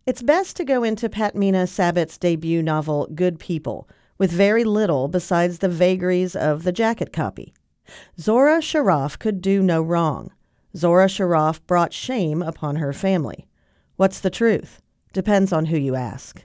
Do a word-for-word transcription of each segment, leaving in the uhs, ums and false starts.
It's best to go into Patmina Sabit's debut novel, Good People, with very little besides the vagaries of the jacket copy. Zora Sharaf could do no wrong. Zora Sharaf brought shame upon her family. What's the truth? Depends on who you ask.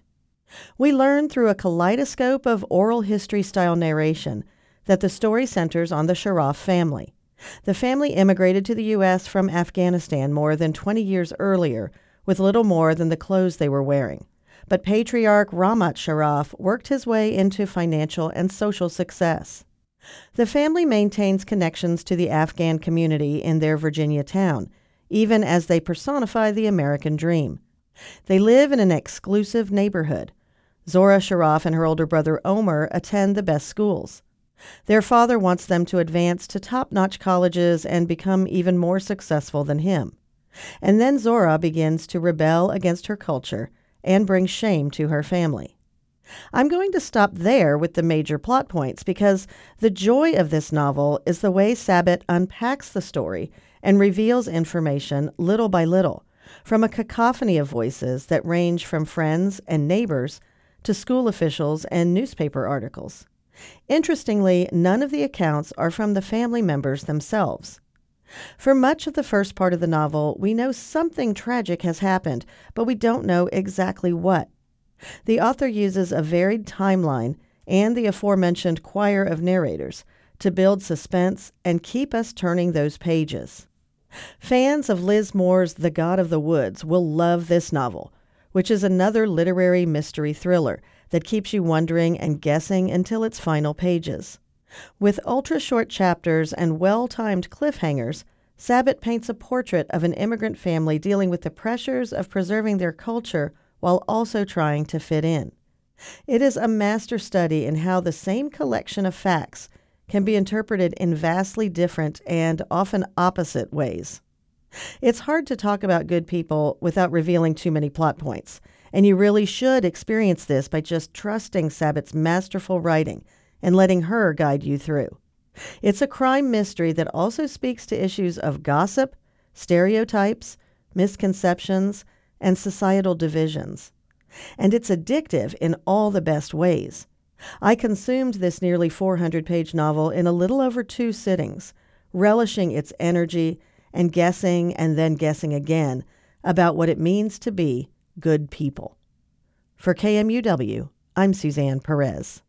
We learn through a kaleidoscope of oral history-style narration that the story centers on the Sharaf family. The family immigrated to the U S from Afghanistan more than twenty years earlier with little more than the clothes they were wearing. But patriarch Ramat Sharaf worked his way into financial and social success. The family maintains connections to the Afghan community in their Virginia town, even as they personify the American dream. They live in an exclusive neighborhood. Zora Sharaf and her older brother Omer attend the best schools. Their father wants them to advance to top-notch colleges and become even more successful than him. And then Zora begins to rebel against her culture and bring shame to her family. I'm going to stop there with the major plot points because the joy of this novel is the way Sabit unpacks the story and reveals information little by little, from a cacophony of voices that range from friends and neighbors to school officials and newspaper articles. Interestingly, none of the accounts are from the family members themselves. For much of the first part of the novel, we know something tragic has happened, but we don't know exactly what. The author uses a varied timeline and the aforementioned choir of narrators to build suspense and keep us turning those pages. Fans of Liz Moore's The God of the Woods will love this novel, which is another literary mystery thriller that keeps you wondering and guessing until its final pages. With ultra-short chapters and well-timed cliffhangers, Sabit paints a portrait of an immigrant family dealing with the pressures of preserving their culture while also trying to fit in. It is a master study in how the same collection of facts can be interpreted in vastly different and often opposite ways. It's hard to talk about Good People without revealing too many plot points, and you really should experience this by just trusting Sabit's masterful writing and letting her guide you through. It's a crime mystery that also speaks to issues of gossip, stereotypes, misconceptions, and societal divisions. And it's addictive in all the best ways. I consumed this nearly four hundred page novel in a little over two sittings, relishing its energy and guessing and then guessing again about what it means to be good people. For K M U W, I'm Suzanne Perez.